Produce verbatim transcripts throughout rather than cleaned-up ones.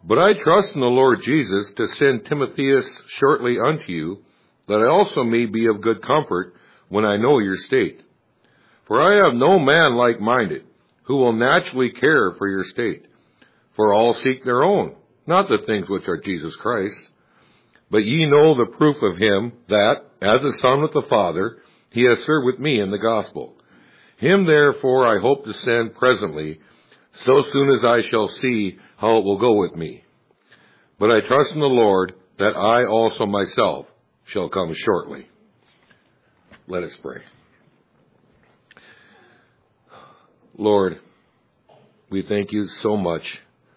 But I trust in the Lord Jesus to send Timotheus shortly unto you, that I also may be of good comfort when I know your state. For I have no man like-minded, who will naturally care for your state. For all seek their own, not the things which are Jesus Christ. But ye know the proof of him, that, as a son with the Father, he has served with me in the gospel. Him therefore I hope to send presently, so soon as I shall see how it will go with me. But I trust in the Lord that I also myself shall come shortly. Let us pray. Lord, we thank you so much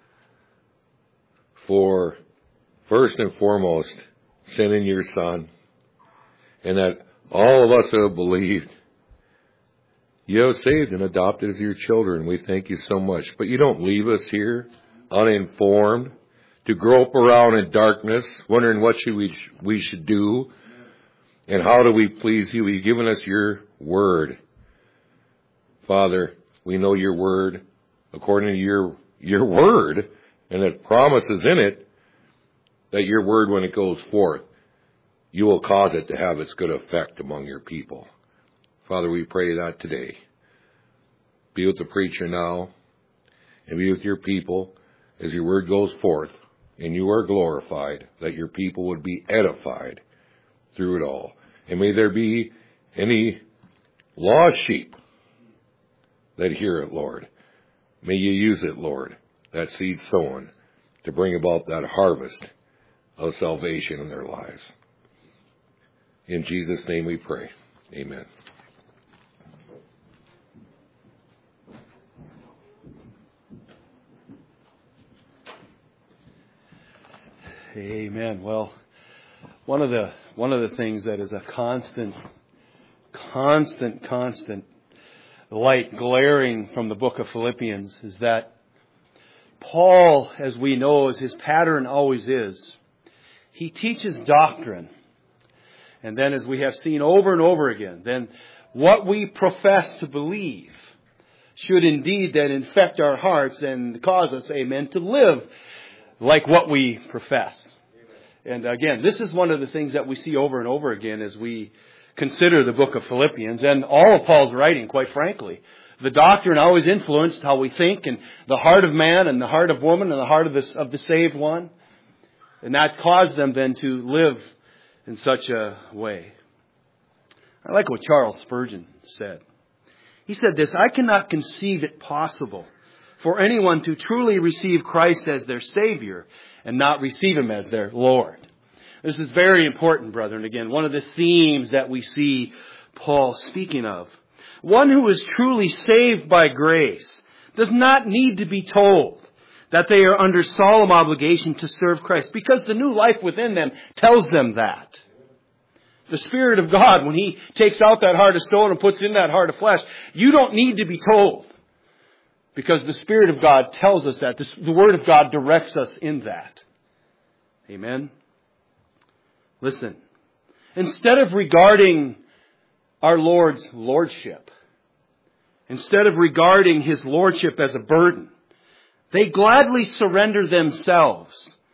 for, first and foremost, sending your Son, and that all of us who have believed, you have saved and adopted as your children. We thank you so much. But you don't leave us here uninformed to grope around in darkness, wondering what should we, we should do and how do we please you. You've given us your word. Father, we know your word according to your, your word, and it promises in it that your word, when it goes forth, you will cause it to have its good effect among your people. Father, we pray that today. Be with the preacher now, and be with your people as your word goes forth, and you are glorified, that your people would be edified through it all. And may there be any lost sheep that hear it, Lord. May you use it, Lord, that seed sown, to bring about that harvest of salvation in their lives. In Jesus' name we pray. Amen. Amen. Well, one of the one of the things that is a constant, constant, constant light glaring from the book of Philippians is that Paul, as we know, as his pattern always is, he teaches doctrine. And then, as we have seen over and over again, then what we profess to believe should indeed then infect our hearts and cause us, amen, to live like what we profess. And again, this is one of the things that we see over and over again as we consider the book of Philippians and all of Paul's writing, quite frankly. The doctrine always influenced how we think, and the heart of man and the heart of woman and the heart of the, of the saved one. And that caused them then to live in such a way. I like what Charles Spurgeon said. He said this: I cannot conceive it possible for anyone to truly receive Christ as their Savior and not receive Him as their Lord. This is very important, brethren. Again, one of the themes that we see Paul speaking of. One who is truly saved by grace does not need to be told that they are under solemn obligation to serve Christ, because the new life within them tells them that. The Spirit of God, when He takes out that heart of stone and puts in that heart of flesh, you don't need to be told, because the Spirit of God tells us that. The Word of God directs us in that. Amen? Listen. Instead of regarding our Lord's Lordship, instead of regarding His Lordship as a burden, they gladly surrender themselves,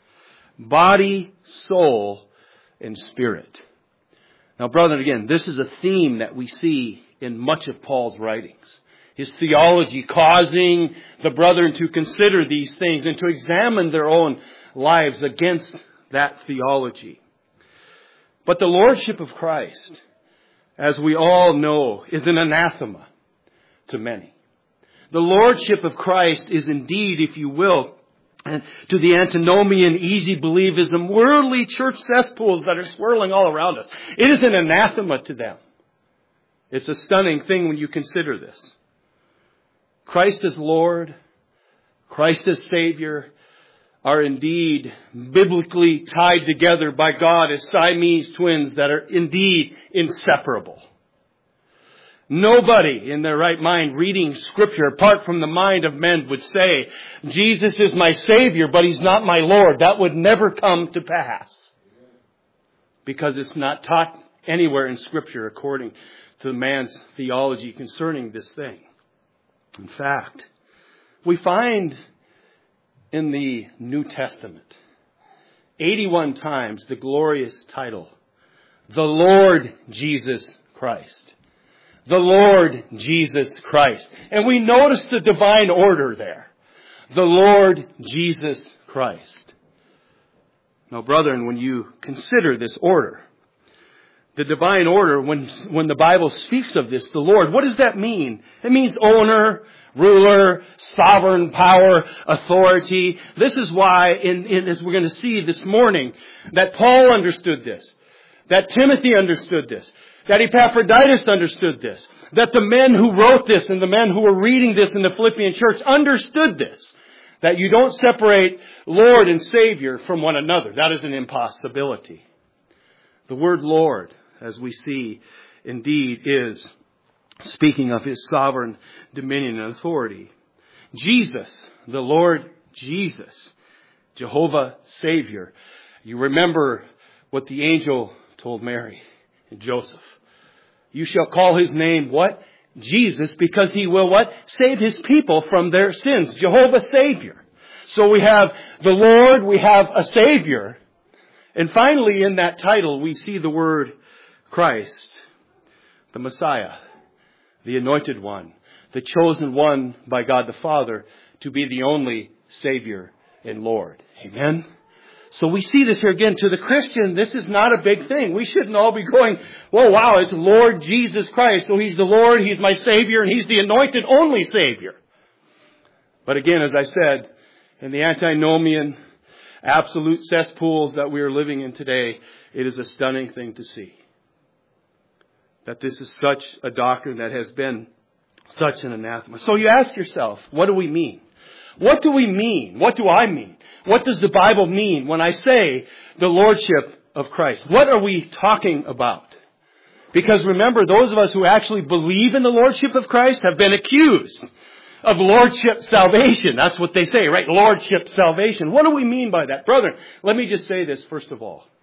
body, soul, and spirit. Now, brethren, again, this is a theme that we see in much of Paul's writings. His theology causing the brethren to consider these things and to examine their own lives against that theology. But the Lordship of Christ, as we all know, is an anathema to many. The Lordship of Christ is indeed, if you will, to the antinomian easy believism, worldly church cesspools that are swirling all around us. It is an anathema to them. It's a stunning thing when you consider this. Christ as Lord, Christ as Savior, are indeed biblically tied together by God as Siamese twins that are indeed inseparable. Nobody in their right mind reading Scripture apart from the mind of men would say, Jesus is my Savior, but He's not my Lord. That would never come to pass. Because it's not taught anywhere in Scripture according to man's theology concerning this thing. In fact, we find in the New Testament, eighty-one times the glorious title, the Lord Jesus Christ. The Lord Jesus Christ. And we notice the divine order there. The Lord Jesus Christ. Now, brethren, when you consider this order, the divine order, when, when the Bible speaks of this, the Lord, what does that mean? It means owner, ruler, sovereign power, authority. This is why, in, in, as we're going to see this morning, that Paul understood this, that Timothy understood this, that Epaphroditus understood this, that the men who wrote this and the men who were reading this in the Philippian church understood this, that you don't separate Lord and Savior from one another. That is an impossibility. The word Lord, as we see, indeed is speaking of His sovereign dominion and authority. Jesus, the Lord Jesus, Jehovah Savior. You remember what the angel told Mary and Joseph. You shall call His name what? Jesus, because He will what? Save His people from their sins. Jehovah Savior. So we have the Lord, we have a Savior. And finally in that title we see the word Christ, the Messiah, the Anointed One, the chosen one by God the Father to be the only Savior and Lord. Amen? So we see this here again. To the Christian, this is not a big thing. We shouldn't all be going, whoa, wow, it's Lord Jesus Christ. So He's the Lord, He's my Savior, and He's the anointed only Savior. But again, as I said, in the antinomian, absolute cesspools that we are living in today, it is a stunning thing to see. That this is such a doctrine that has been such an anathema. So you ask yourself, what do we mean? What do we mean? What do I mean? What does the Bible mean when I say the Lordship of Christ? What are we talking about? Because remember, those of us who actually believe in the Lordship of Christ have been accused of Lordship salvation. That's what they say, right? Lordship salvation. What do we mean by that? Brethren, let me just say this first of all.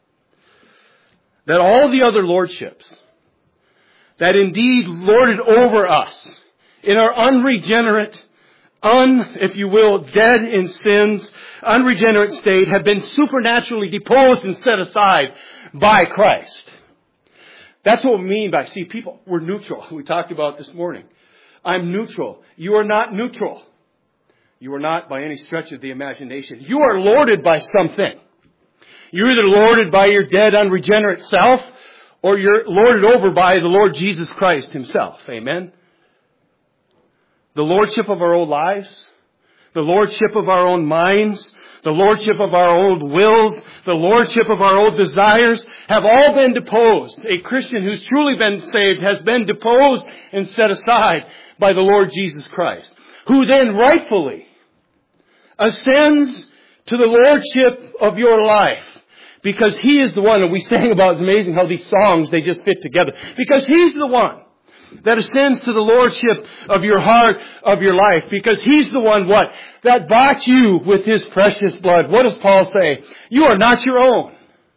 That all the other Lordships that indeed lorded over us in our unregenerate, un, if you will, dead in sins, unregenerate state have been supernaturally deposed and set aside by Christ. That's what we mean by, see, people, we're neutral. We talked about this morning. I'm neutral. You are not neutral. You are not by any stretch of the imagination. You are lorded by something. You're either lorded by your dead, unregenerate self, or you're lorded over by the Lord Jesus Christ Himself. Amen? The lordship of our own lives, the lordship of our own minds, the lordship of our old wills, the lordship of our old desires have all been deposed. A Christian who's truly been saved has been deposed and set aside by the Lord Jesus Christ, who then rightfully ascends to the lordship of your life. Because He is the one, and we sang about, it's amazing how these songs, they just fit together. Because He's the one that ascends to the lordship of your heart, of your life. Because He's the one, what? That bought you with His precious blood. What does Paul say? You are not your own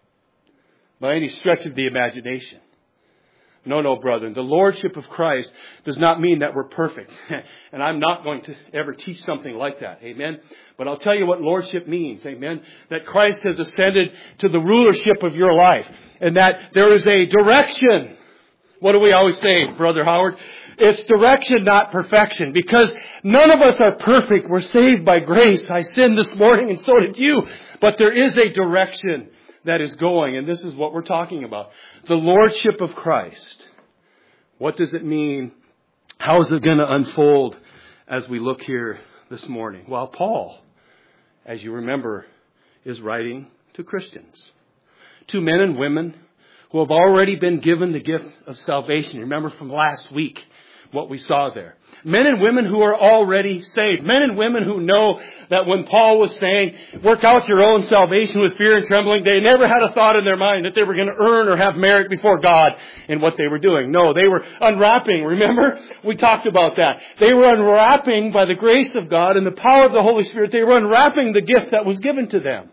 by any stretch of the imagination. No, no, brethren. The lordship of Christ does not mean that we're perfect. And I'm not going to ever teach something like that. Amen? But I'll tell you what lordship means. Amen? That Christ has ascended to the rulership of your life. And that there is a direction. What do we always say, Brother Howard? It's direction, not perfection. Because none of us are perfect. We're saved by grace. I sinned this morning and so did you. But there is a direction that is going. And this is what we're talking about. The lordship of Christ. What does it mean? How is it going to unfold as we look here this morning? Well, Paul, as you remember, is writing to Christians. To men and women who have already been given the gift of salvation. Remember from last week what we saw there. Men and women who are already saved. Men and women who know that when Paul was saying, work out your own salvation with fear and trembling, they never had a thought in their mind that they were going to earn or have merit before God in what they were doing. No, they were unwrapping. Remember? We talked about that. They were unwrapping by the grace of God and the power of the Holy Spirit. They were unwrapping the gift that was given to them.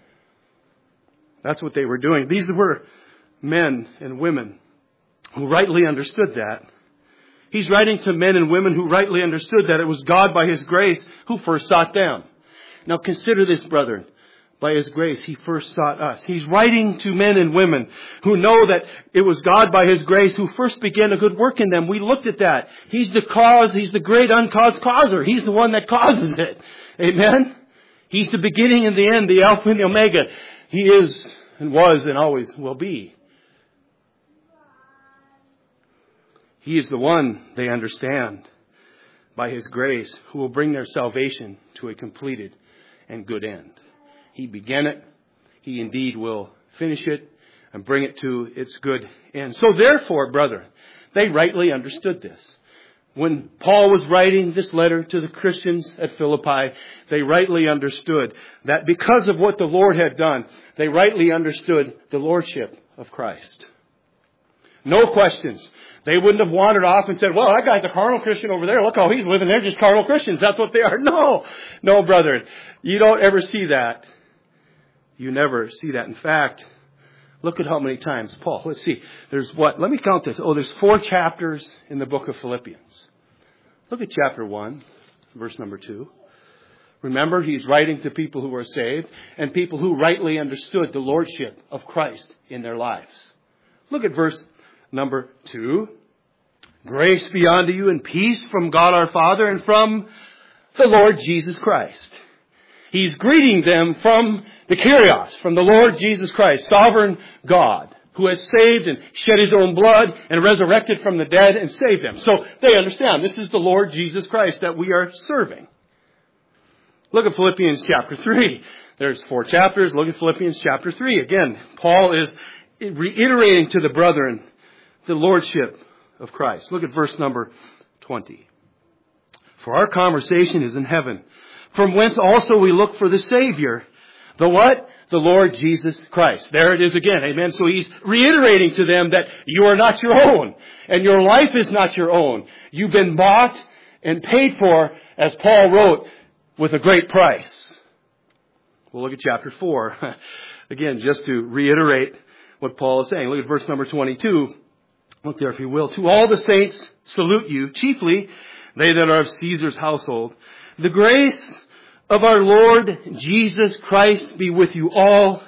That's what they were doing. These were men and women who rightly understood that. He's writing to men and women who rightly understood that it was God by His grace who first sought them. Now consider this, brethren. By His grace, He first sought us. He's writing to men and women who know that it was God by His grace who first began a good work in them. We looked at that. He's the cause. He's the great uncaused causer. He's the one that causes it. Amen? He's the beginning and the end, the Alpha and the Omega. He is and was and always will be. He is the one they understand by His grace who will bring their salvation to a completed and good end. He began it. He indeed will finish it and bring it to its good end. So therefore, brethren, they rightly understood this. When Paul was writing this letter to the Christians at Philippi, they rightly understood that because of what the Lord had done, they rightly understood the lordship of Christ. No questions. They wouldn't have wandered off and said, well, that guy's a carnal Christian over there. Look how he's living. They're just carnal Christians. That's what they are. No, no, brethren. You don't ever see that. You never see that. In fact, look at how many times Paul, let's see, there's what? Let me count this. Oh, there's four chapters in the book of Philippians. Look at chapter one, verse number two. Remember, he's writing to people who are saved and people who rightly understood the lordship of Christ in their lives. Look at verse number two. Grace be unto you and peace from God our Father and from the Lord Jesus Christ. He's greeting them from the Kyrios, from the Lord Jesus Christ, sovereign God, who has saved and shed His own blood and resurrected from the dead and saved them. So they understand this is the Lord Jesus Christ that we are serving. Look at Philippians chapter three. There's four chapters. Look at Philippians chapter three. Again, Paul is reiterating to the brethren the lordship of Christ. Look at verse number twenty. For our conversation is in heaven, from whence also we look for the Savior. The what? The Lord Jesus Christ. There it is again. Amen. So he's reiterating to them that you are not your own. And your life is not your own. You've been bought and paid for, as Paul wrote, with a great price. We'll look at chapter four. Again, just to reiterate what Paul is saying. Look at verse number twenty-two. Look there if you will. To all the saints salute you, chiefly they that are of Caesar's household. The grace of our Lord Jesus Christ be with you all.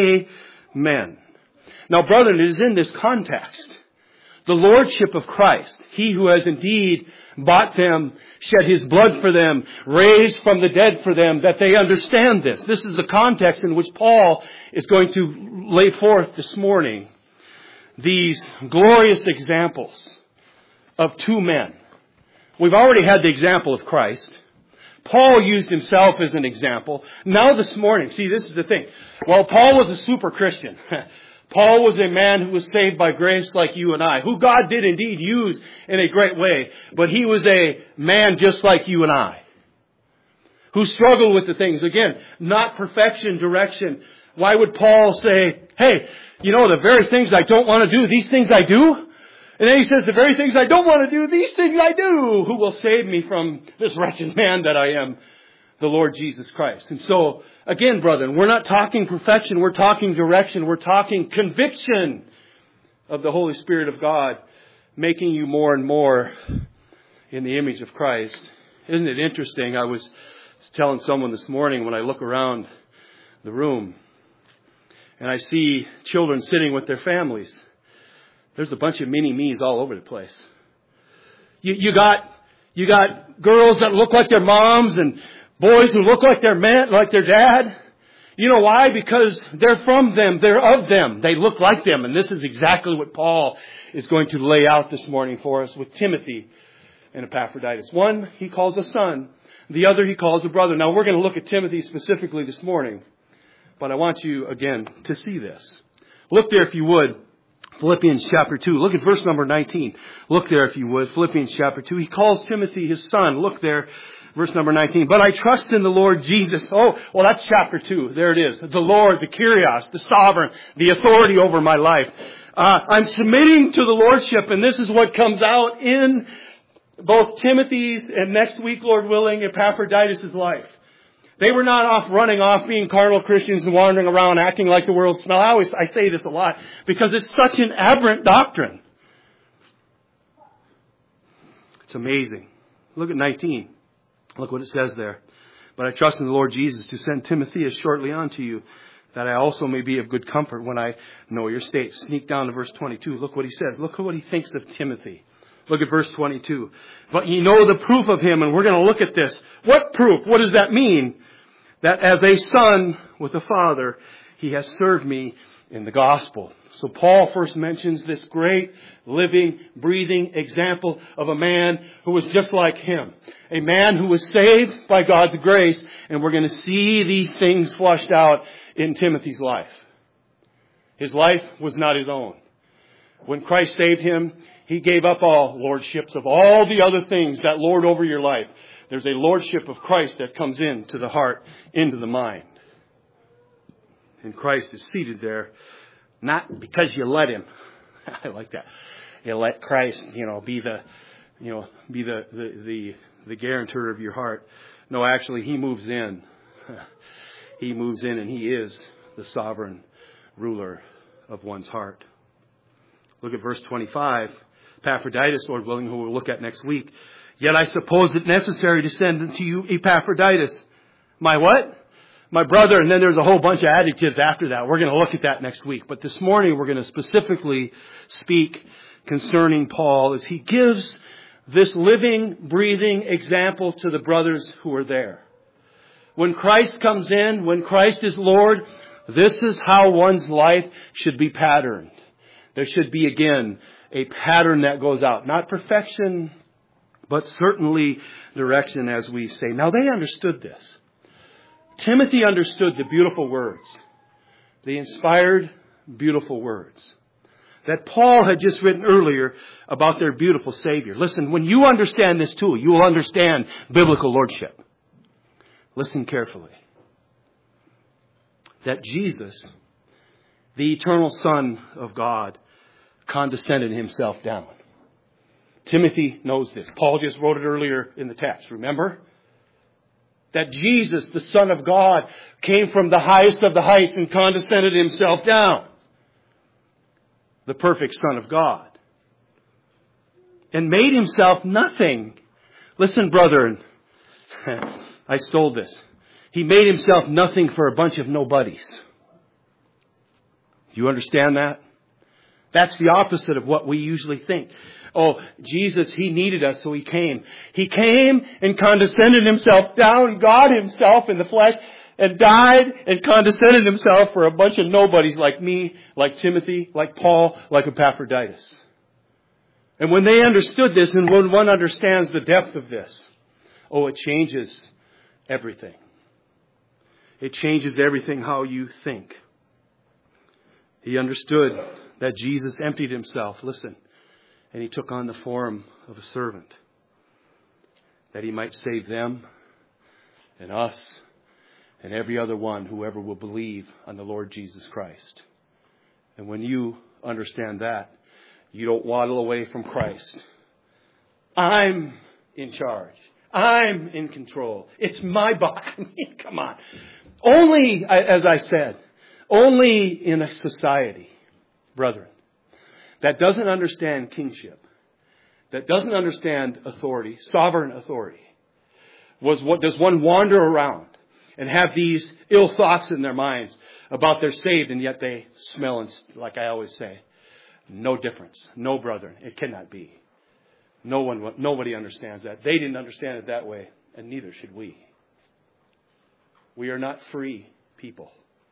Amen. Now, brethren, it is in this context, the lordship of Christ, He who has indeed bought them, shed His blood for them, raised from the dead for them, that they understand this. This is the context in which Paul is going to lay forth this morning these glorious examples of two men. We've already had the example of Christ. Paul used himself as an example. Now this morning, see, this is the thing. Well, Paul was a super Christian. Paul was a man who was saved by grace like you and I, who God did indeed use in a great way. But he was a man just like you and I, who struggled with the things. Again, not perfection, direction. Why would Paul say, hey, you know, the very things I don't want to do, these things I do? And then he says, the very things I don't want to do, these things I do. Who will save me from this wretched man that I am? The Lord Jesus Christ. And so, again, brethren, we're not talking perfection. We're talking direction. We're talking conviction of the Holy Spirit of God, making you more and more in the image of Christ. Isn't it interesting? I was telling someone this morning when I look around the room and I see children sitting with their families. There's a bunch of mini-me's all over the place. You, you got, you got girls that look like their moms and boys who look like their man, like their dad. You know why? Because they're from them. They're of them. They look like them. And this is exactly what Paul is going to lay out this morning for us with Timothy and Epaphroditus. One, he calls a son. The other, he calls a brother. Now, we're going to look at Timothy specifically this morning. But I want you, again, to see this. Look there, if you would. Philippians chapter two. Look at verse number nineteen. Look there if you would. Philippians chapter two. He calls Timothy his son. Look there. Verse number nineteen. But I trust in the Lord Jesus. Oh, well, that's chapter two. There it is. The Lord, the Kyrios, the sovereign, the authority over my life. Uh, I'm submitting to the Lordship, and this is what comes out in both Timothy's and next week, Lord willing, Epaphroditus' life. They were not off running off being carnal Christians and wandering around acting like the world smell. I always I say this a lot because it's such an aberrant doctrine. It's amazing. Look at nineteen. Look what it says there. But I trust in the Lord Jesus to send Timothy shortly unto you, that I also may be of good comfort when I know your state. Sneak down to verse twenty-two. Look what he says. Look at what he thinks of Timothy. Look at verse twenty-two. But ye know the proof of him, and we're going to look at this. What proof? What does that mean? That as a son with a father, he has served me in the gospel. So Paul first mentions this great, living, breathing example of a man who was just like him. A man who was saved by God's grace, and we're going to see these things flushed out in Timothy's life. His life was not his own. When Christ saved him, he gave up all lordships of all the other things that lord over your life. There's a lordship of Christ that comes into the heart, into the mind. And Christ is seated there, not because you let him. I like that. You let Christ, you know, be the, you know, be the, the, the, the guarantor of your heart. No, actually, he moves in. He moves in and he is the sovereign ruler of one's heart. Look at verse twenty-five. Epaphroditus, Lord willing, who we'll look at next week. Yet I suppose it necessary to send unto you Epaphroditus. My what? My brother. And then there's a whole bunch of adjectives after that. We're going to look at that next week. But this morning we're going to specifically speak concerning Paul as he gives this living, breathing example to the brothers who are there. When Christ comes in, when Christ is Lord, this is how one's life should be patterned. There should be, again, a pattern that goes out. Not perfection, but certainly direction, as we say. Now, they understood this. Timothy understood the beautiful words. The inspired, beautiful words that Paul had just written earlier about their beautiful Savior. Listen, when you understand this too, you will understand biblical lordship. Listen carefully. That Jesus, the eternal Son of God, condescended himself down. Timothy knows this. Paul just wrote it earlier in the text. Remember? That Jesus, the Son of God, came from the highest of the heights and condescended himself down. The perfect Son of God. And made himself nothing. Listen, brethren. I stole this. He made himself nothing for a bunch of nobodies. Do you understand that? That's the opposite of what we usually think. Oh, Jesus, he needed us, so he came. He came and condescended himself down, God himself in the flesh, and died and condescended himself for a bunch of nobodies like me, like Timothy, like Paul, like Epaphroditus. And when they understood this, and when one understands the depth of this, oh, it changes everything. It changes everything how you think. He understood that Jesus emptied himself, listen, and he took on the form of a servant, that he might save them and us and every other one, whoever will believe on the Lord Jesus Christ. And when you understand that, you don't waddle away from Christ. I'm in charge. I'm in control. It's my body. I mean, come on. Only, as I said, only in a society, brethren, that doesn't understand kingship, that doesn't understand authority, sovereign authority, was what does one wander around and have these ill thoughts in their minds about they're saved, and yet they smell, and, like I always say, no difference, no brethren. It cannot be. No one, nobody understands that. They didn't understand it that way, and neither should we. We are not free people.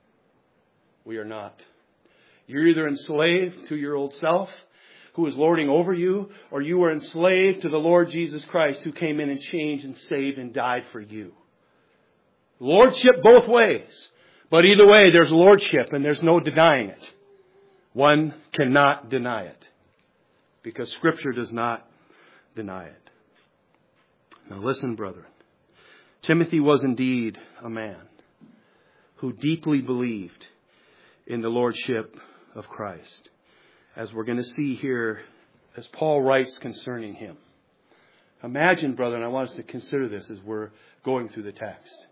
We are not. You're either enslaved to your old self, who is lording over you, or you are enslaved to the Lord Jesus Christ, who came in and changed and saved and died for you. Lordship both ways. But either way, there's lordship, and there's no denying it. One cannot deny it, because Scripture does not deny it. Now listen, brethren. Timothy was indeed a man who deeply believed in the lordship of Christ, as we're going to see here as Paul writes concerning him. Imagine, brethren, I want us to consider this as we're going through the text,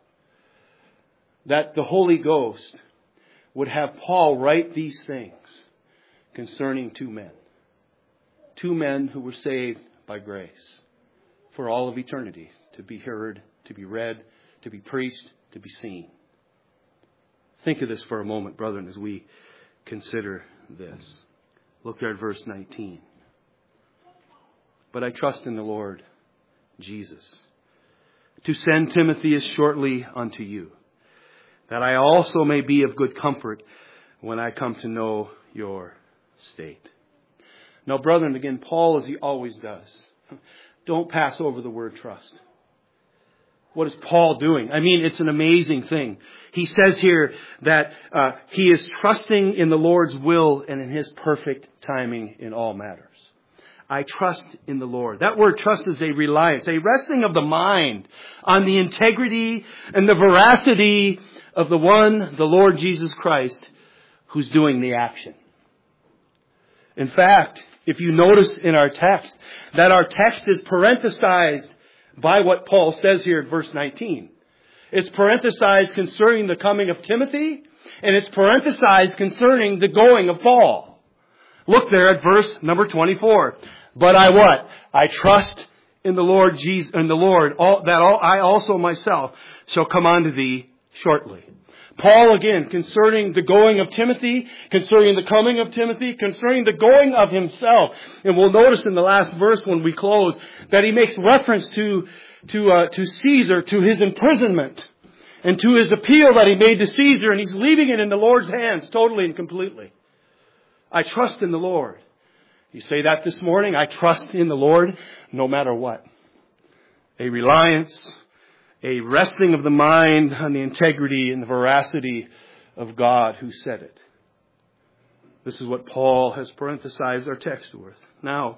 that the Holy Ghost would have Paul write these things concerning two men. Two men who were saved by grace for all of eternity, to be heard, to be read, to be preached, to be seen. Think of this for a moment, brethren, as we consider this. Look there at verse nineteen. But I trust in the Lord Jesus to send Timothy as shortly unto you, that I also may be of good comfort when I come to know your state. Now, brethren, again, Paul, as he always does, don't pass over the word trust. What is Paul doing? I mean, it's an amazing thing. He says here that uh, he is trusting in the Lord's will and in His perfect timing in all matters. I trust in the Lord. That word trust is a reliance, a resting of the mind on the integrity and the veracity of the one, the Lord Jesus Christ, who's doing the action. In fact, if you notice in our text, that our text is parenthesized by what Paul says here in verse nineteen. It's parenthesized concerning the coming of Timothy, and it's parenthesized concerning the going of Paul. Look there at verse number twenty-four. But I what? I trust in the Lord Jesus, in the Lord, all, that all, I also myself shall come unto thee shortly. Paul again, concerning the going of Timothy, concerning the coming of Timothy, concerning the going of himself. And we'll notice in the last verse when we close that he makes reference to, to, uh, to Caesar, to his imprisonment, and to his appeal that he made to Caesar, and he's leaving it in the Lord's hands totally and completely. I trust in the Lord. You say that this morning? I trust in the Lord no matter what. A reliance, a resting of the mind on the integrity and the veracity of God who said it. This is what Paul has parenthesized our text with. Now,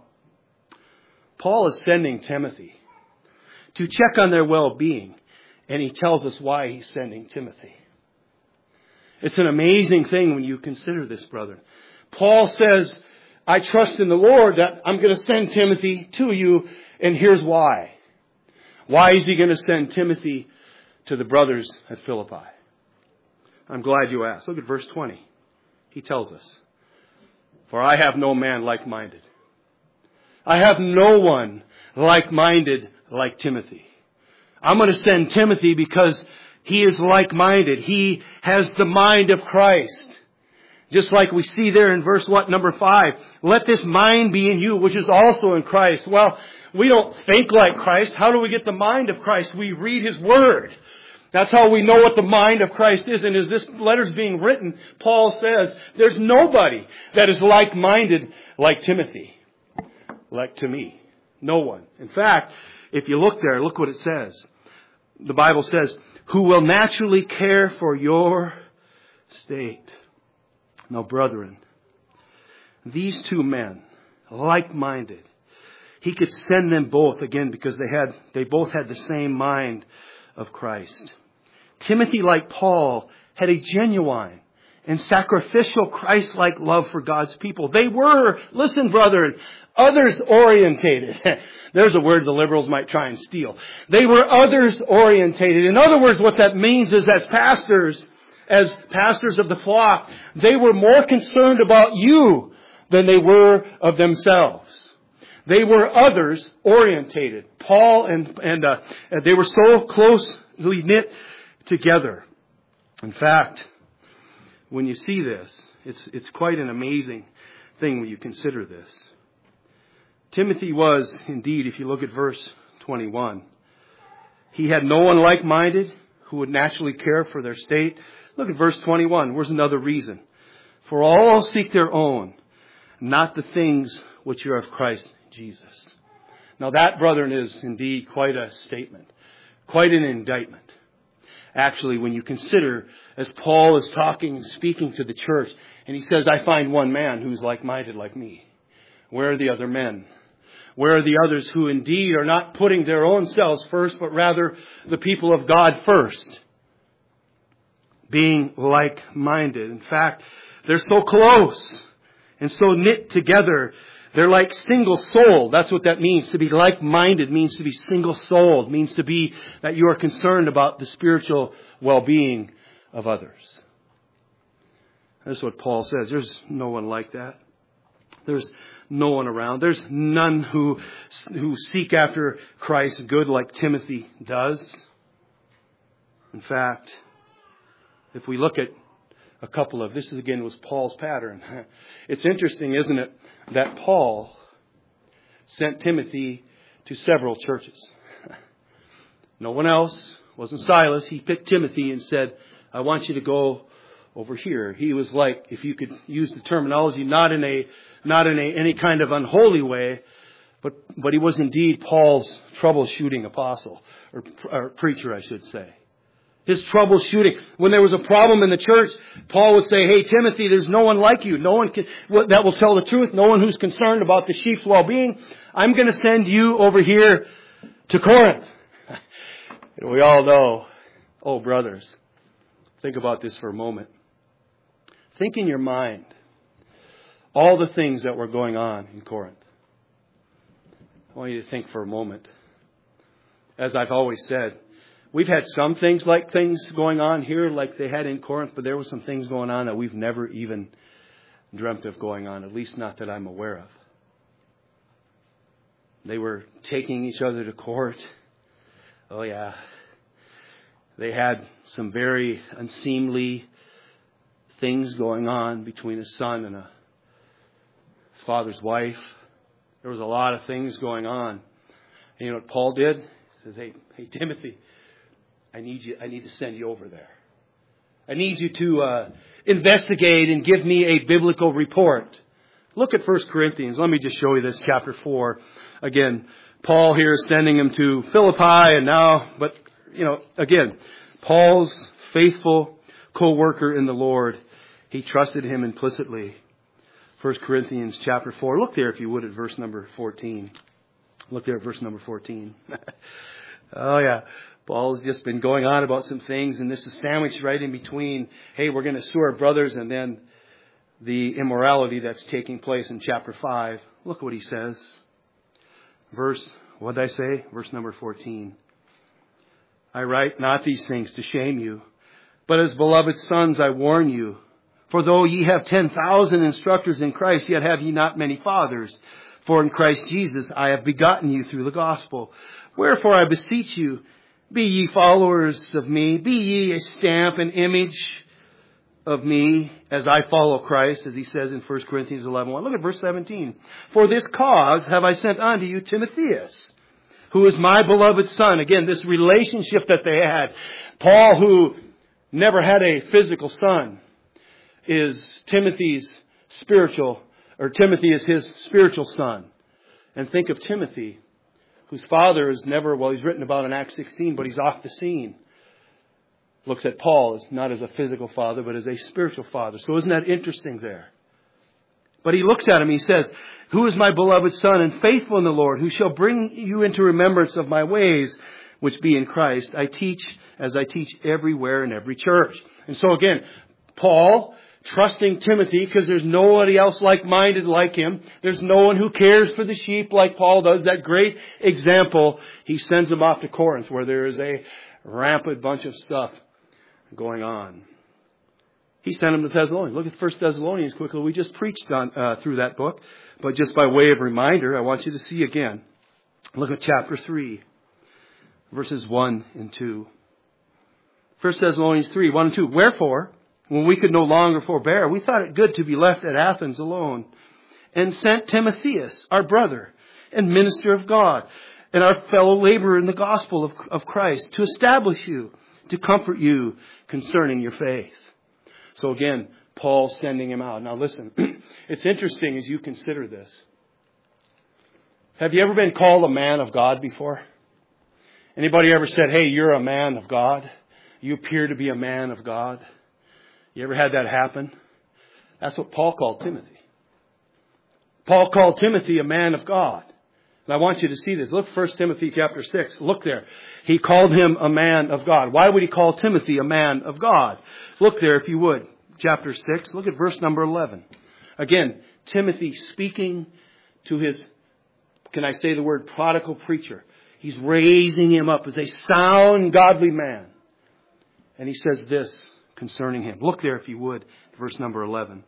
Paul is sending Timothy to check on their well-being, and he tells us why he's sending Timothy. It's an amazing thing when you consider this, brother. Paul says, I trust in the Lord that I'm going to send Timothy to you, and here's why. Why is he going to send Timothy to the brothers at Philippi? I'm glad you asked. Look at verse twenty. He tells us, for I have no man like-minded. I have no one like-minded like Timothy. I'm going to send Timothy because he is like-minded. He has the mind of Christ. Just like we see there in verse what, number five. Let this mind be in you, which is also in Christ. Well, we don't think like Christ. How do we get the mind of Christ? We read His Word. That's how we know what the mind of Christ is. And as this letter's being written, Paul says, there's nobody that is like-minded like Timothy. Like to me. No one. In fact, if you look there, look what it says. The Bible says, who will naturally care for your state. Now, brethren, these two men, like-minded, he could send them both again because they had, they both had the same mind of Christ. Timothy, like Paul, had a genuine and sacrificial Christ-like love for God's people. They were, listen, brethren, others-orientated. There's a word the liberals might try and steal. They were others-orientated. In other words, what that means is as pastors, as pastors of the flock, they were more concerned about you than they were of themselves. They were others orientated. Paul and, and uh, they were so closely knit together. In fact, when you see this, it's, it's quite an amazing thing when you consider this. Timothy was indeed, if you look at verse twenty-one, he had no one like-minded who would naturally care for their state. Look at verse twenty-one. Where's another reason? For all seek their own, not the things which are of Christ Jesus. Now that, brethren, is indeed quite a statement. Quite an indictment. Actually, when you consider, as Paul is talking and speaking to the church, and he says, I find one man who's like-minded like me. Where are the other men? Where are the others who indeed are not putting their own selves first, but rather the people of God first? Being like-minded. In fact, they're so close and so knit together. They're like single-souled. That's what that means. To be like-minded means to be single-souled. Means to be that you are concerned about the spiritual well-being of others. That's what Paul says. There's no one like that. There's no one around. There's none who, who seek after Christ's good like Timothy does. In fact, if we look at a couple of, this is again was Paul's pattern. It's interesting, isn't it, that Paul sent Timothy to several churches. No one else, wasn't Silas. He picked Timothy and said, I want you to go over here. He was like, if you could use the terminology, not in a, not in a, any kind of unholy way, but, but he was indeed Paul's troubleshooting apostle, or, or preacher, I should say. His troubleshooting. When there was a problem in the church, Paul would say, hey, Timothy, there's no one like you. No one can, that will tell the truth. No one who's concerned about the sheep's well-being. I'm going to send you over here to Corinth. And we all know, oh, brothers, think about this for a moment. Think in your mind all the things that were going on in Corinth. I want you to think for a moment. As I've always said, we've had some things like things going on here like they had in Corinth, but there were some things going on that we've never even dreamt of going on, at least not that I'm aware of. They were taking each other to court. Oh, yeah. They had some very unseemly things going on between a son and a, his father's wife. There was a lot of things going on. And you know what Paul did? He says, hey, hey, Timothy, I need you, I need to send you over there. I need you to uh, investigate and give me a biblical report. Look at First Corinthians. Let me just show you this, chapter four. Again, Paul here is sending him to Philippi, and now, but, you know, again, Paul's faithful co-worker in the Lord, he trusted him implicitly. First Corinthians chapter four. Look there, if you would, at verse number fourteen. Look there at verse number fourteen. Oh, yeah. Paul's just been going on about some things, and this is sandwiched right in between, hey, we're going to sue our brothers, and then the immorality that's taking place in chapter five. Look what he says. Verse, what did I say? Verse number fourteen. I write not these things to shame you, but as beloved sons I warn you. For though ye have ten thousand instructors in Christ, yet have ye not many fathers. For in Christ Jesus I have begotten you through the gospel. Wherefore I beseech you, be ye followers of me, be ye a stamp and image of me as I follow Christ, as he says in First Corinthians eleven one. Look at verse seventeen. For this cause have I sent unto you Timotheus, who is my beloved son. Again, this relationship that they had. Paul, who never had a physical son, is Timothy's spiritual, or Timothy is his spiritual son. And think of Timothy, whose father is never, well, he's written about in Acts sixteen, but he's off the scene. Looks at Paul as not as a physical father, but as a spiritual father. So isn't that interesting there? But he looks at him, he says, who is my beloved son and faithful in the Lord, who shall bring you into remembrance of my ways, which be in Christ. I teach as I teach everywhere in every church. And so again, Paul, trusting Timothy, because there's nobody else like-minded like him. There's no one who cares for the sheep like Paul does. That great example, he sends him off to Corinth, where there is a rampant bunch of stuff going on. He sent him to Thessalonians. Look at First Thessalonians quickly. We just preached on uh, through that book. But just by way of reminder, I want you to see again. Look at chapter three, verses one and two. First Thessalonians three, one and two. Wherefore, when we could no longer forbear, we thought it good to be left at Athens alone, and sent Timotheus, our brother and minister of God, and our fellow laborer in the gospel of, of Christ, to establish you, to comfort you concerning your faith. So again, Paul sending him out. Now listen, it's interesting as you consider this. Have you ever been called a man of God before? Anybody ever said, hey, you're a man of God? You appear to be a man of God? You ever had that happen? That's what Paul called Timothy. Paul called Timothy a man of God. And I want you to see this. Look, First Timothy chapter six. Look there. He called him a man of God. Why would he call Timothy a man of God? Look there, if you would. Chapter six. Look at verse number eleven. Again, Timothy speaking to his, can I say the word, prodigal preacher. He's raising him up as a sound, godly man. And he says this concerning him. Look there, if you would, verse number eleven.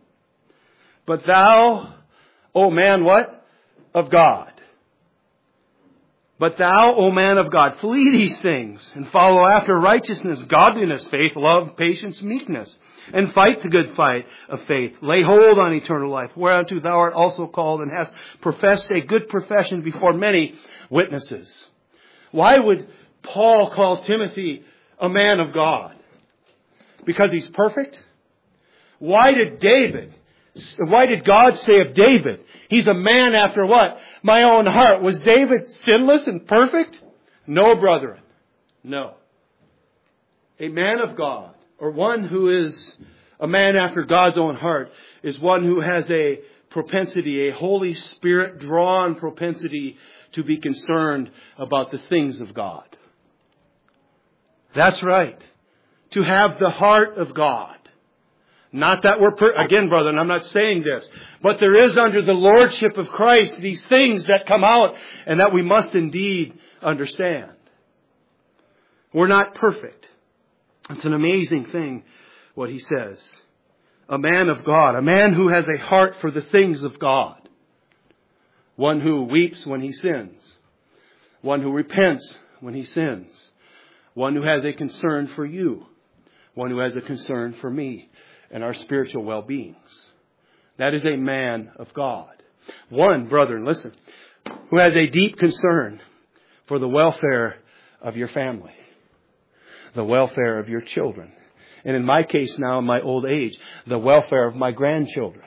But thou, O man, what? Of God. But thou, O man of God, flee these things, and follow after righteousness, godliness, faith, love, patience, meekness, and fight the good fight of faith. Lay hold on eternal life, whereunto thou art also called, and hast professed a good profession before many witnesses. Why would Paul call Timothy a man of God? Because he's perfect? Why did David, why did God say of David, he's a man after what? My own heart. Was David sinless and perfect? No, brethren. No. A man of God, or one who is a man after God's own heart, is one who has a propensity, a Holy Spirit drawn propensity to be concerned about the things of God. That's right. To have the heart of God. Not that we're, per- again, brethren, I'm not saying this, but there is under the lordship of Christ these things that come out and that we must indeed understand. We're not perfect. It's an amazing thing what he says. A man of God, a man who has a heart for the things of God. One who weeps when he sins. One who repents when he sins. One who has a concern for you. One who has a concern for me and our spiritual well-beings. That is a man of God. One, brethren, listen, who has a deep concern for the welfare of your family, the welfare of your children, and in my case now, in my old age, the welfare of my grandchildren.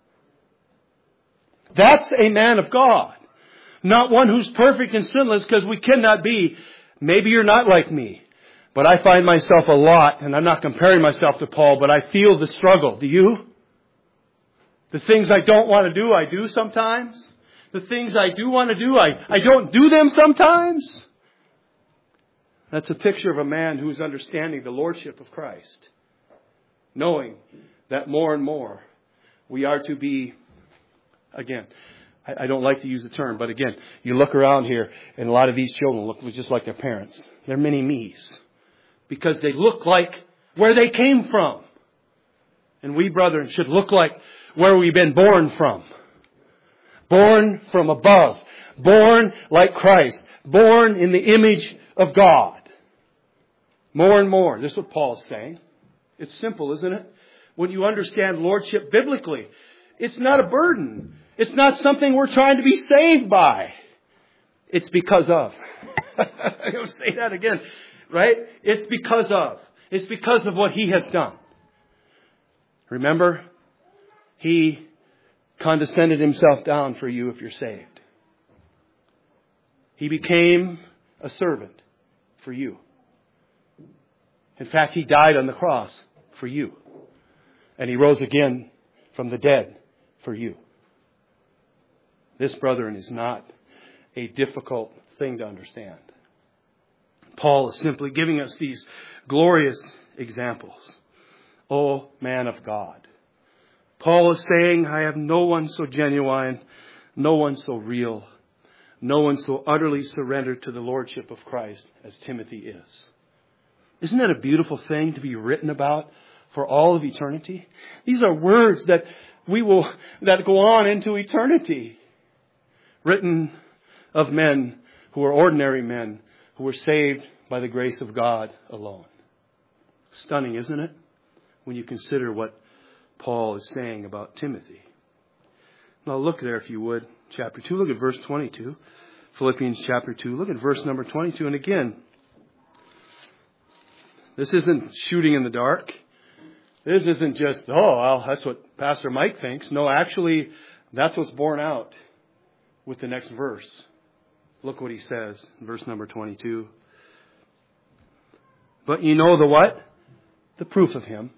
That's a man of God. Not one who's perfect and sinless, because we cannot be. Maybe you're not like me. But I find myself a lot, and I'm not comparing myself to Paul, but I feel the struggle. Do you? The things I don't want to do, I do sometimes. The things I do want to do, I, I don't do them sometimes. That's a picture of a man who's understanding the lordship of Christ. Knowing that more and more we are to be, again, I, I don't like to use the term, but again, you look around here and a lot of these children look just like their parents. They're mini me's. Because they look like where they came from. And we, brethren, should look like where we've been born from. Born from above. Born like Christ. Born in the image of God. More and more. This is what Paul is saying. It's simple, isn't it? When you understand lordship biblically, it's not a burden. It's not something we're trying to be saved by. It's because of. I'm going to say that again. Right? It's because of. It's because of what He has done. Remember, He condescended Himself down for you if you're saved. He became a servant for you. In fact, He died on the cross for you. And He rose again from the dead for you. This, brethren, is not a difficult thing to understand. Paul is simply giving us these glorious examples. Oh, man of God. Paul is saying, I have no one so genuine, no one so real, no one so utterly surrendered to the lordship of Christ as Timothy is. Isn't that a beautiful thing to be written about for all of eternity? These are words that we will, that go on into eternity. Written of men who are ordinary men, who were saved by the grace of God alone. Stunning, isn't it? When you consider what Paul is saying about Timothy. Now look there if you would. Chapter two. Look at verse twenty-two. Philippians chapter two. Look at verse number twenty-two. And again, this isn't shooting in the dark. This isn't just, oh, well, that's what Pastor Mike thinks. No, actually, that's what's borne out with the next verse. Look what he says, verse number twenty-two. But you know the what? The proof of Him.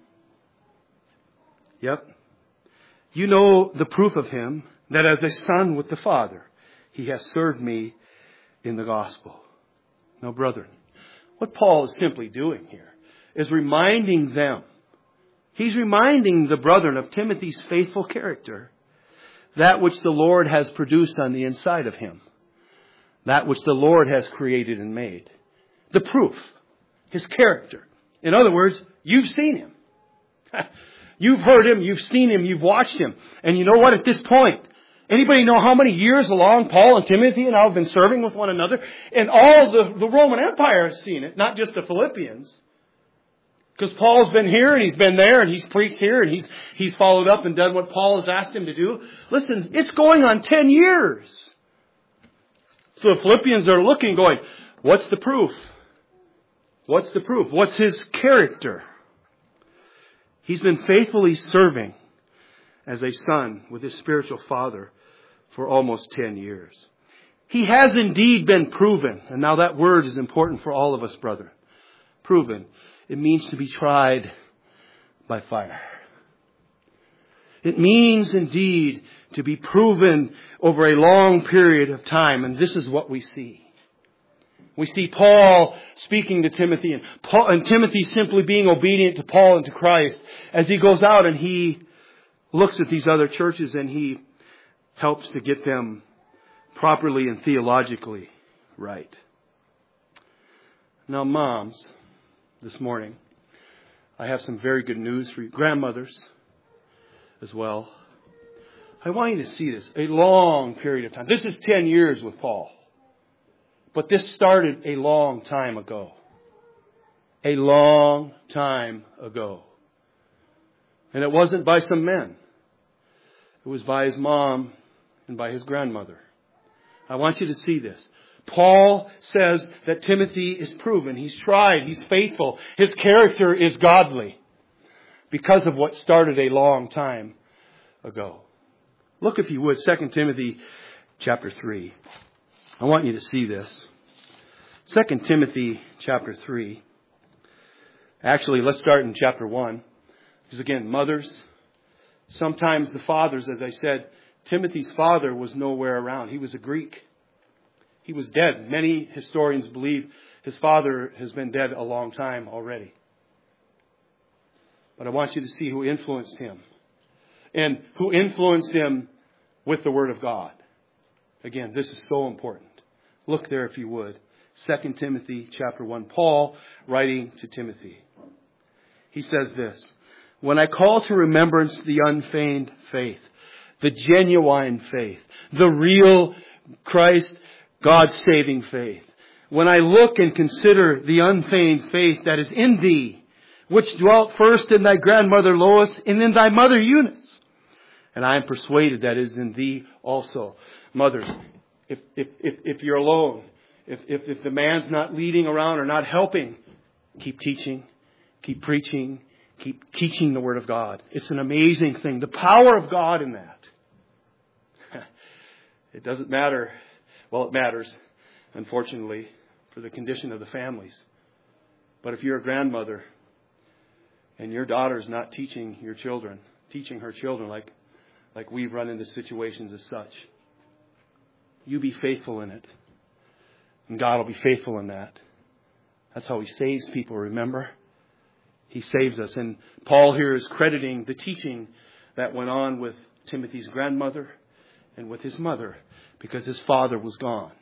Yep. You know the proof of Him, that as a son with the Father, He has served me in the gospel. Now, brethren, what Paul is simply doing here is reminding them. He's reminding the brethren of Timothy's faithful character. That which the Lord has produced on the inside of him. That which the Lord has created and made. The proof. His character. In other words, you've seen Him. You've heard Him. You've seen Him. You've watched Him. And you know what? At this point, Anybody know how many years along Paul and Timothy and I have been serving with one another? And all the, the Roman Empire has seen it, not just the Philippians. Because Paul's been here and he's been there and he's preached here and he's he's followed up and done what Paul has asked him to do. Listen, it's going on ten years. So the Philippians are looking, going, what's the proof? What's the proof? What's his character? He's been faithfully serving as a son with his spiritual father for almost ten years. He has indeed been proven. And now that word is important for all of us, brethren. Proven. It means to be tried by fire. It means indeed to be proven over a long period of time. And this is what we see. We see Paul speaking to Timothy and, Paul, and Timothy simply being obedient to Paul and to Christ as he goes out and he looks at these other churches and he helps to get them properly and theologically right. Now, moms, this morning, I have some very good news for you. Grandmothers as well. I want you to see this. A long period of time. This is ten years with Paul. But this started a long time ago. A long time ago. And it wasn't by some men. It was by his mom and by his grandmother. I want you to see this. Paul says that Timothy is proven. He's tried. He's faithful. His character is godly because of what started a long time ago. Look, if you would, Second Timothy chapter three. I want you to see this. Second Timothy chapter three. Actually, let's start in chapter one. Because again, mothers, sometimes the fathers, as I said, Timothy's father was nowhere around. He was a Greek. He was dead. Many historians believe his father has been dead a long time already. But I want you to see who influenced him. And who influenced him with the Word of God. Again, this is so important. Look there if you would. Second Timothy chapter one. Paul writing to Timothy. He says this. When I call to remembrance the unfeigned faith, the genuine faith, the real Christ, God-saving faith. When I look and consider the unfeigned faith that is in thee, which dwelt first in thy grandmother Lois and in thy mother Eunice. And I am persuaded that is in thee also. Mothers, if if if, if you're alone, if, if if the man's not leading around or not helping, keep teaching, keep preaching, keep teaching the Word of God. It's an amazing thing. The power of God in that. It doesn't matter. Well, it matters, unfortunately, for the condition of the families. But if you're a grandmother and your daughter's not teaching your children, teaching her children like, like we've run into situations as such, you be faithful in it. And God will be faithful in that. That's how He saves people, remember? He saves us. And Paul here is crediting the teaching that went on with Timothy's grandmother and with his mother, because his father was gone.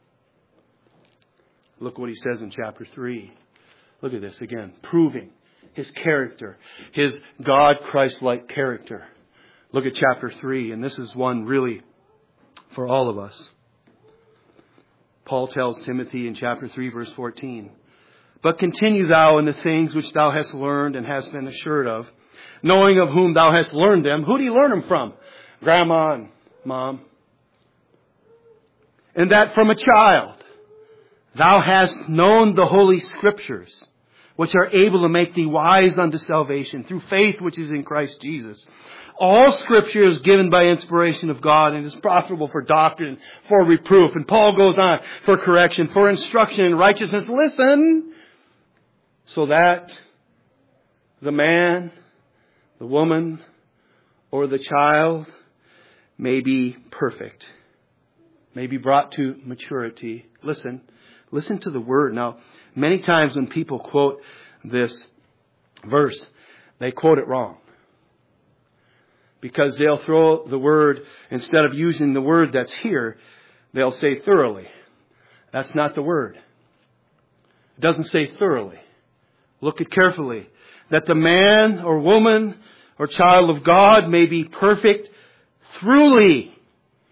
Look what he says in chapter three. Look at this again. Proving his character. His God Christ-like character. Look at chapter three. And this is one really for all of us. Paul tells Timothy in chapter three verse fourteen. But continue thou in the things which thou hast learned and hast been assured of. Knowing of whom thou hast learned them. Who do you learn them from? Grandma and Mom. And that from a child thou hast known the Holy Scriptures, which are able to make thee wise unto salvation through faith which is in Christ Jesus. All Scripture is given by inspiration of God and is profitable for doctrine, for reproof. And Paul goes on, for correction, for instruction in righteousness. Listen, so that the man, the woman, or the child may be perfect, may be brought to maturity. Listen, listen to the word. Now, many times when people quote this verse, they quote it wrong. Because they'll throw the word, instead of using the word that's here, they'll say thoroughly. That's not the word. It doesn't say thoroughly. Look it carefully. That the man or woman or child of God may be perfect, truly,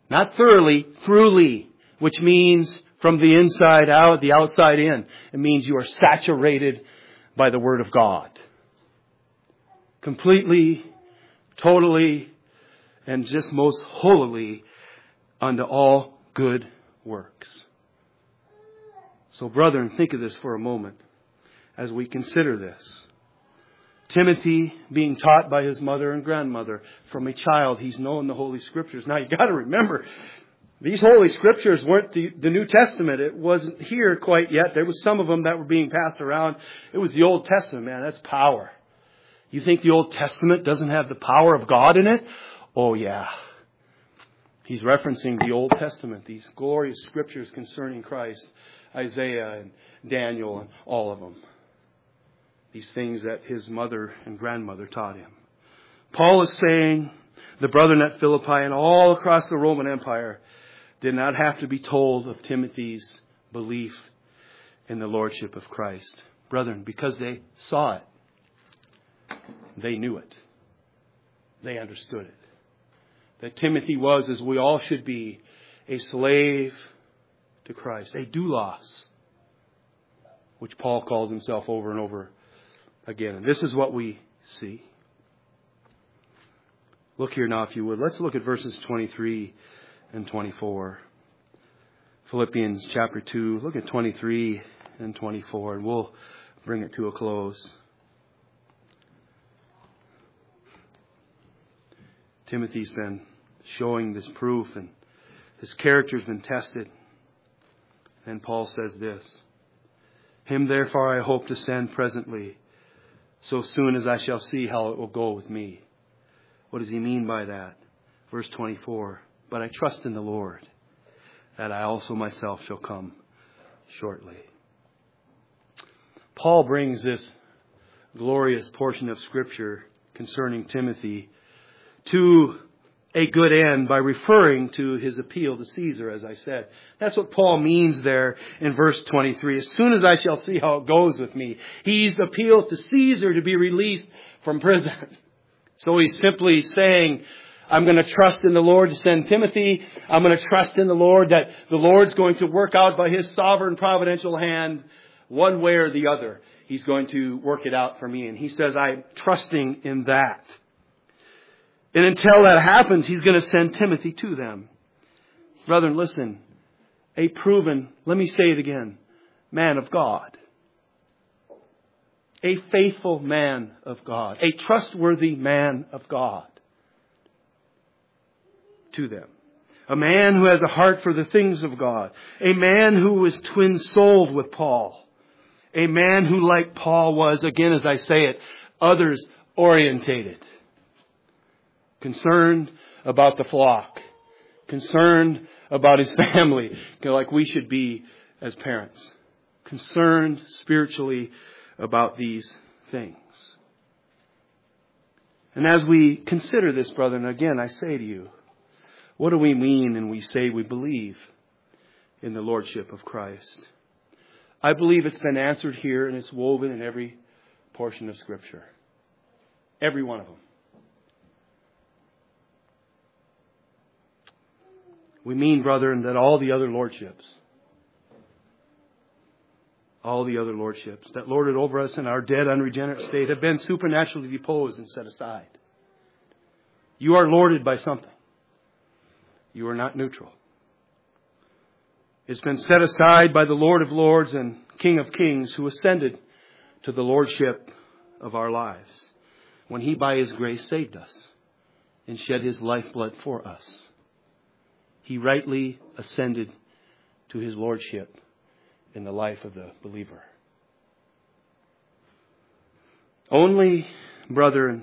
Not thoroughly, throughly, which means from the inside out, the outside in. It means you are saturated by the Word of God. Completely, totally, and just most holily unto all good works. So, brethren, think of this for a moment as we consider this. Timothy being taught by his mother and grandmother. From a child, he's known the Holy Scriptures. Now, you've got to remember, these Holy Scriptures weren't the, the New Testament. It wasn't here quite yet. There was some of them that were being passed around. It was the Old Testament, man. That's power. You think the Old Testament doesn't have the power of God in it? Oh, yeah. He's referencing the Old Testament, these glorious Scriptures concerning Christ, Isaiah and Daniel and all of them. These things that his mother and grandmother taught him. Paul is saying the brethren at Philippi and all across the Roman Empire did not have to be told of Timothy's belief in the Lordship of Christ. Brethren, because they saw it. They knew it. They understood it. That Timothy was, as we all should be, a slave to Christ. A doulos, which Paul calls himself over and over again. And this is what we see. Look here now, if you would. Let's look at verses twenty-three and twenty-four. Philippians chapter two. Look at twenty-three and twenty-four, and we'll bring it to a close. Timothy's been showing this proof, and his character's been tested. And Paul says this: Him therefore I hope to send presently, so soon as I shall see how it will go with me. What does he mean by that? Verse twenty-four. But I trust in the Lord, that I also myself shall come shortly. Paul brings this glorious portion of Scripture concerning Timothy to a good end by referring to his appeal to Caesar, as I said. That's what Paul means there in verse twenty-three. As soon as I shall see how it goes with me. He's appealed to Caesar to be released from prison. So he's simply saying, I'm going to trust in the Lord to send Timothy. I'm going to trust in the Lord that the Lord's going to work out by His sovereign providential hand one way or the other. He's going to work it out for me. And he says, I'm trusting in that. And until that happens, he's going to send Timothy to them. Brethren, listen. A proven, let me say it again, man of God. A faithful man of God. A trustworthy man of God. To them. A man who has a heart for the things of God. A man who was twin-souled with Paul. A man who, like Paul was, again as I say it, others-orientated. Concerned about the flock. Concerned about his family. Like we should be as parents. Concerned spiritually about these things. And as we consider this, brethren, again I say to you, what do we mean when we say we believe in the Lordship of Christ? I believe it's been answered here, and it's woven in every portion of Scripture. Every one of them. We mean, brethren, that all the other lordships, all the other lordships that lorded over us in our dead, unregenerate state have been supernaturally deposed and set aside. You are lorded by something. You are not neutral. It's been set aside by the Lord of Lords and King of Kings, who ascended to the lordship of our lives when He by His grace saved us and shed His lifeblood for us. He rightly ascended to His lordship in the life of the believer. Only, brethren,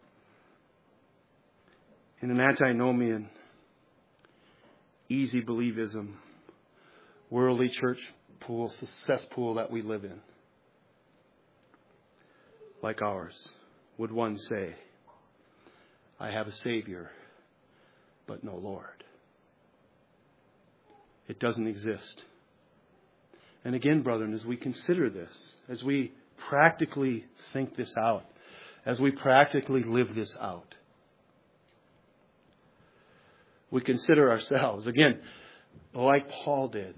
in an antinomian, easy believism, worldly church pool, cesspool that we live in, like ours, would one say, I have a Savior, but no Lord. It doesn't exist. And again, brethren, as we consider this, as we practically think this out, as we practically live this out, we consider ourselves, again, like Paul did.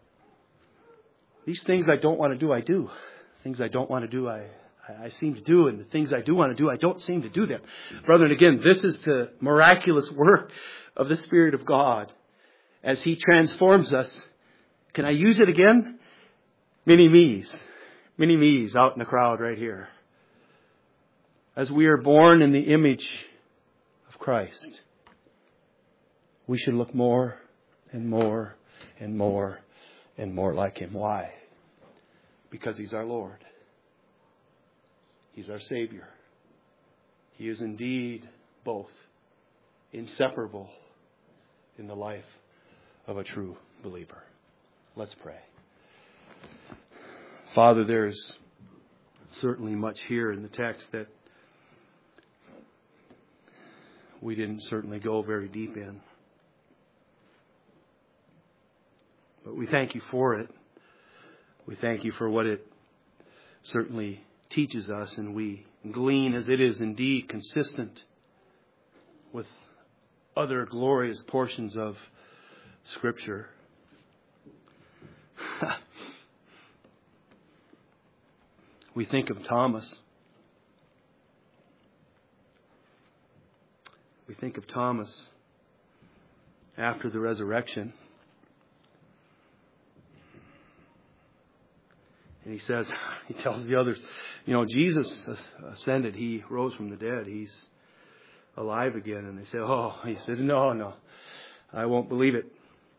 These things I don't want to do, I do. Things I don't want to do, I, I seem to do. And the things I do want to do, I don't seem to do them. Brethren, again, this is the miraculous work of the Spirit of God as He transforms us. Can I use it again? Many me's. Many me's out in the crowd right here. As we are born in the image of Christ, we should look more and more and more and more like Him. Why? Because He's our Lord. He's our Savior. He is indeed both, inseparable in the life of a true believer. Let's pray. Father, there's certainly much here in the text that we didn't certainly go very deep in. But we thank You for it. We thank You for what it certainly teaches us, and we glean as it is indeed consistent with other glorious portions of Scripture. We think of Thomas. We think of Thomas after the resurrection. And he says, he tells the others, you know, Jesus ascended. He rose from the dead. He's alive again. And they say, oh, he says, no, no, I won't believe it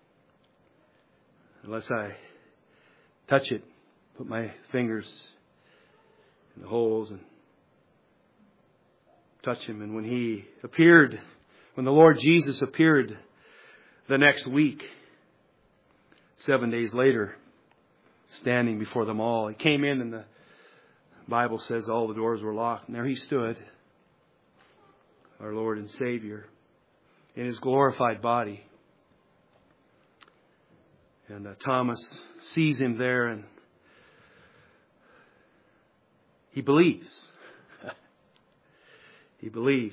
unless I touch it, put my fingers in the holes and touch Him. And when He appeared, when the Lord Jesus appeared the next week, seven days later, standing before them all, He came in and the Bible says all the doors were locked. And there He stood, our Lord and Savior, in His glorified body. And uh, Thomas sees Him there and he believes. He believes.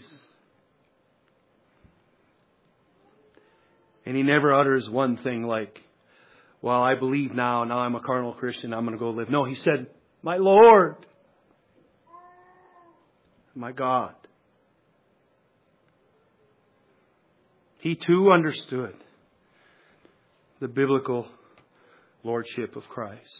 And he never utters one thing like, well, I believe now, now I'm a carnal Christian, I'm going to go live. No, he said, my Lord, my God. He too understood the biblical lordship of Christ,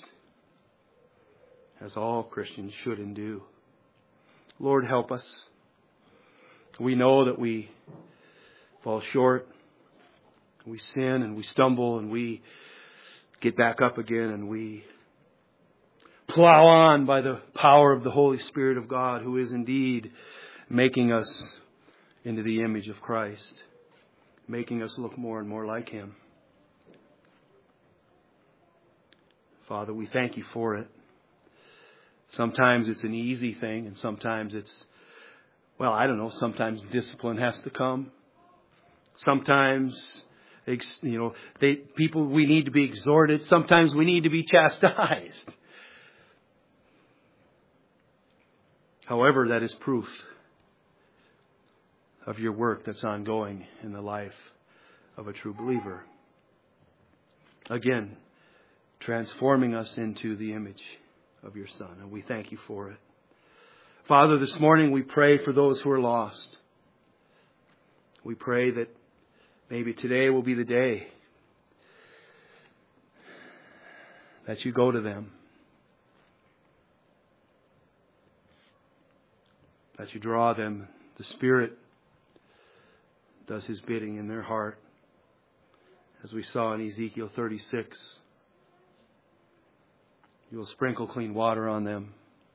as all Christians should and do. Lord, help us. We know that we fall short, we sin and we stumble and we get back up again and we plow on by the power of the Holy Spirit of God, who is indeed making us into the image of Christ, making us look more and more like Him. Father, we thank You for it. Sometimes it's an easy thing, and sometimes it's, well, I don't know, sometimes discipline has to come. Sometimes, you know, they, people, we need to be exhorted. Sometimes we need to be chastised. However, that is proof of Your work that's ongoing in the life of a true believer. Again, transforming us into the image of Your Son. And we thank You for it. Father, this morning we pray for those who are lost. We pray that maybe today will be the day that You go to them, that You draw them. The Spirit does His bidding in their heart, as we saw in Ezekiel thirty-six. You'll sprinkle clean water on them.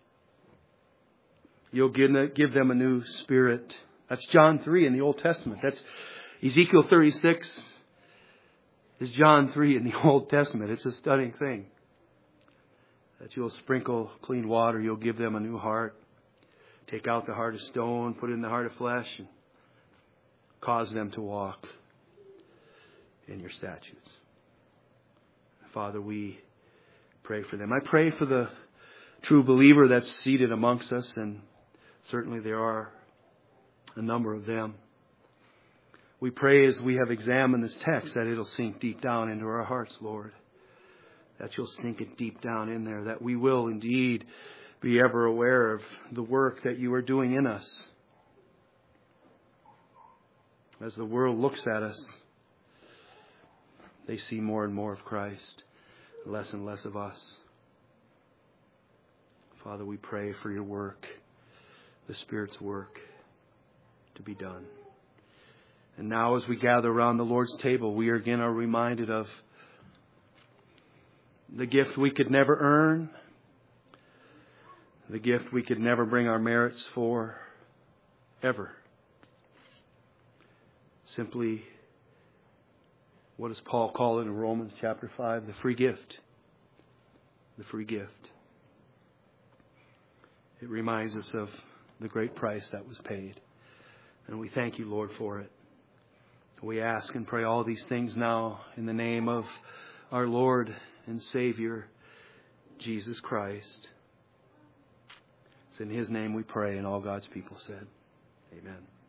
You'll give them a new spirit. That's John three in the Old Testament. That's Ezekiel thirty-six is John three in the Old Testament. It's a stunning thing. That you'll sprinkle clean water. You'll give them a new heart. Take out the heart of stone, put in the heart of flesh, and cause them to walk in Your statutes. Father, we pray for them. I pray for the true believer that's seated amongst us, and certainly there are a number of them. We pray as we have examined this text that it'll sink deep down into our hearts, Lord. That you'll sink it deep down in there. That we will indeed be ever aware of the work that you are doing in us. As the world looks at us, they see more and more of Christ, less and less of us. Father, we pray for your work, the Spirit's work, to be done. And now as we gather around the Lord's table, we again are reminded of the gift we could never earn, the gift we could never bring our merits for, ever. Simply, what does Paul call it in Romans chapter five? The free gift. The free gift. It reminds us of the great price that was paid. And we thank you, Lord, for it. We ask and pray all these things now in the name of our Lord and Savior, Jesus Christ. It's in His name we pray, and all God's people said, amen.